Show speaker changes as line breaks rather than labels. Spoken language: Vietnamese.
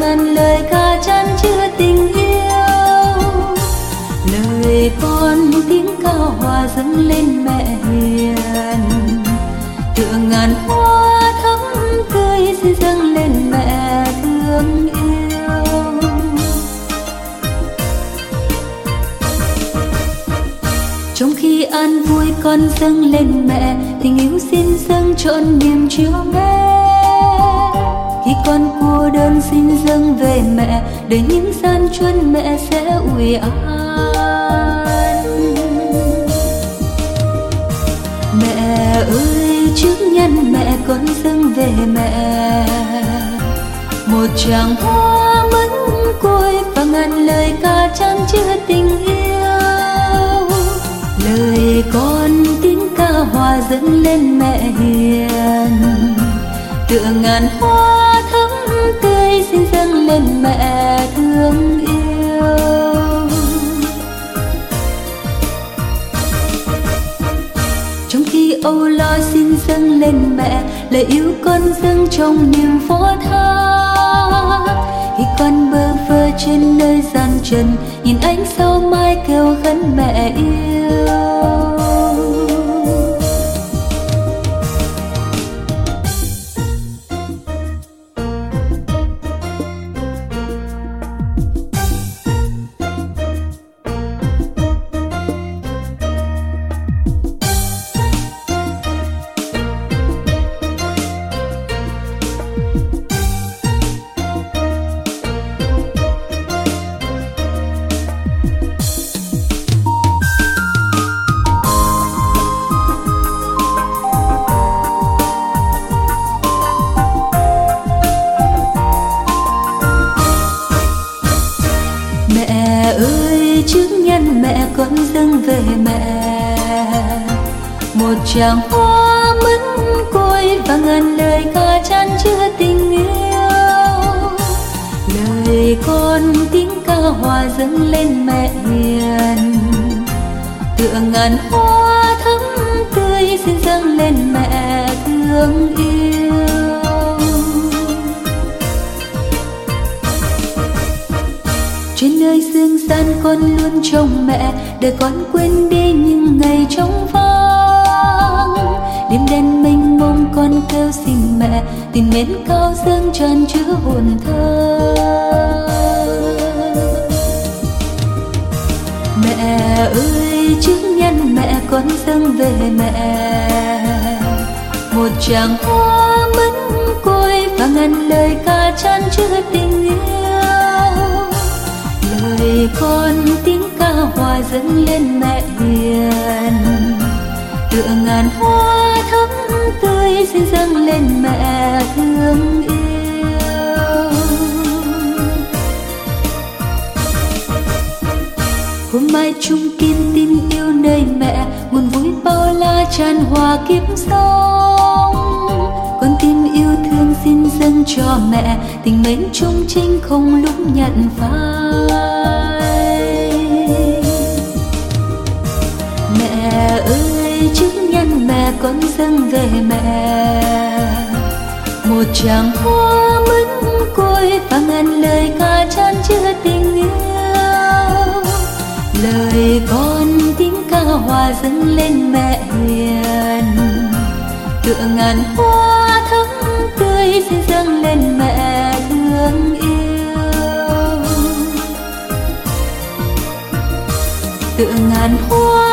ngàn lời ca chan chứa tình yêu. Lời con tiếng cao hòa dâng lên mẹ hiền, tựa ngàn hoa thắm tươi xin dâng lên mẹ thương yêu. Trong khi an vui con dâng lên mẹ, tình yêu xin dâng trọn niềm chiều mến. Khi con cô đơn xin dâng về mẹ, đời những gian truân mẹ sẽ ủi an. Mẹ ơi trước nhân mẹ con dâng về mẹ, một tràng hoa mẫn côi và ngàn lời ca chan chứa tình yêu. Lời con tiếng ca hòa dâng lên mẹ hiền, tựa ngàn hoa thắm tươi xin dâng lên mẹ thương yêu. Trong khi âu lo xin dâng lên mẹ, lời yêu con dâng trong niềm phó thác. Khi con bơ vơ trên nơi gian trần, nhìn ánh sao mai kêu khấn mẹ yêu. Mẹ ơi trước nhân mẹ con dâng về mẹ, một tràng hoa mẫn côi và ngàn lời ca chan chứa tình yêu. Lời con tiếng ca hòa dâng lên mẹ hiền, tựa ngàn hoa thắm tươi xin dâng lên mẹ thương yêu. Trên nơi dương gian con luôn trông mẹ, để con quên đi những ngày trống vắng. Đêm đen mênh mông con kêu xin mẹ, tình mến cao dâng tràn chứa hồn thơ. Mẹ ơi trước nhân mẹ con dâng về mẹ, một tràng hoa mẫn côi và ngàn lời ca chan chứa tình yêu. Lời con tiếng ca hòa dâng lên mẹ hiền, tựa ngàn hoa thắm tươi xin dâng lên mẹ thương yêu. Hôm mai chung kim tin yêu nơi mẹ, nguồn vui bao la tràn hòa kiếp sống. Con tim yêu thương xin dâng cho mẹ, tình mến chung trinh không lúc nhận phai. Mẹ ơi trước nhân mẹ con dâng về mẹ, một tràng hoa mẫn côi và ngàn lời ca chan chứa tình yêu. Lời con tiếng ca hòa dâng lên mẹ hiền, tựa ngàn hoa thắm tươi xin dâng lên mẹ thương yêu. Tựa ngàn hoa